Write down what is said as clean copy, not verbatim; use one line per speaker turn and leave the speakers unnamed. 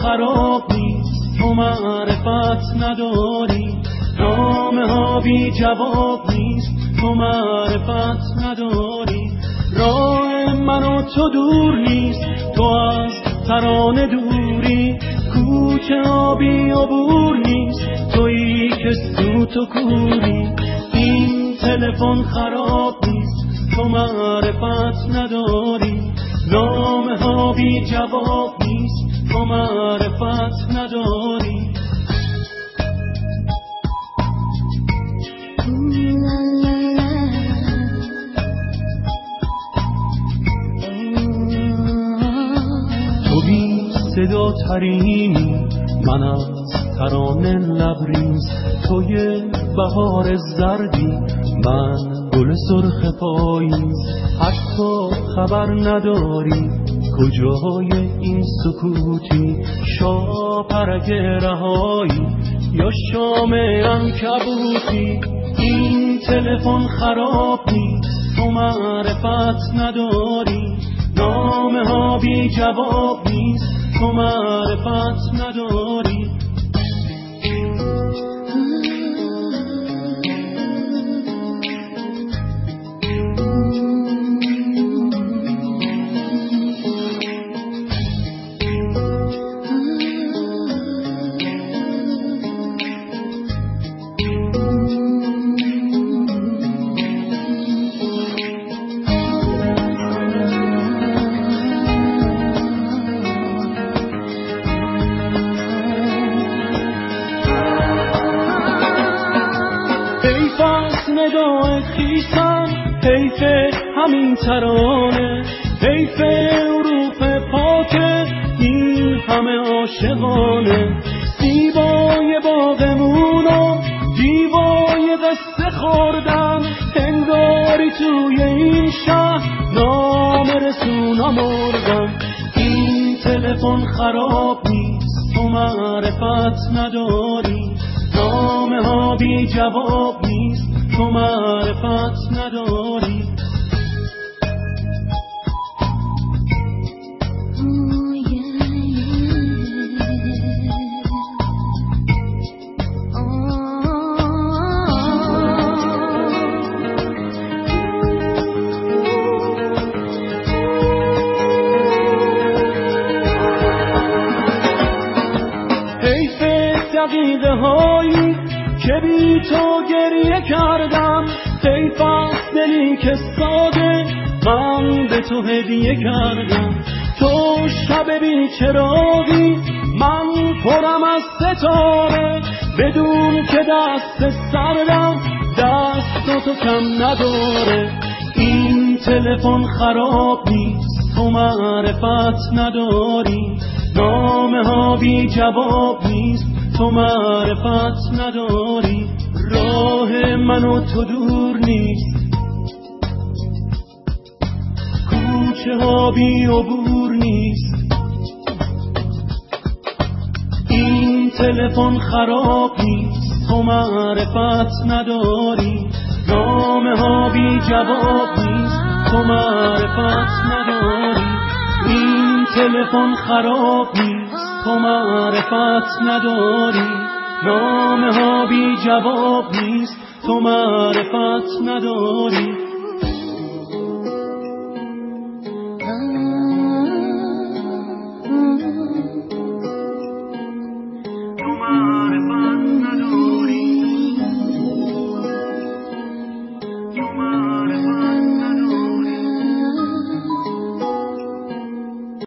خراب نیست، تو معرفت نداری. نامه ها بی جواب نیست، تو معرفت نداری. راه من و تو دور نیست، تو از ترانه دوری. کوچه ها بی عبور نیست، تویی که سوت و کوری. این تلفن خراب نیست، تو معرفت نداری. نامه ها بی جواب نیست، تو معرفت نداری. تو بی صدا ترینی، من از ترانه لبریز. توی بهار زردی، من گل سرخ پاییز. حتی خبر نداری کجای این سکوتی، شاپرک رهایی یا شام عنکبوتی. این تلفن خراب نیست، تو معرفت نداری. نامه ها بی جواب نیست، تو معرفت نداری. حیف از نگاه خیسم، حیف همین ترانه، حیف حروف پاک این همه عاشقانه. زیبای باغمون و دیوای قصه خوردن، انگاری توی این شهر نامه رسونا مردن. این تلفن خراب نیست، تو معرفت نداری. نامه ها بی جواب نیست، تو معرفت نداری. حیف دقیقه هایی که بی تو گریه کردم، حیف از دلی که ساده من به تو هدیه کردم. تو شب بی چراغی، من پرم از ستاره، بدون که دست سردم دست تو کم نداره. این تلفن خراب نیست، تو معرفت نداری. نامه ها بی جواب نیست، تو معرفت نداری. راه من و تو دور نیست، کوچه ها بی عبور نیست. این تلفن خراب نیست، تو معرفت نداری. نامه ها بی جواب نیست، تو معرفت نداری. این تلفن خراب نیست، تو معرفت نداری. نامه ها بی جواب نیست، تو معرفت نداری.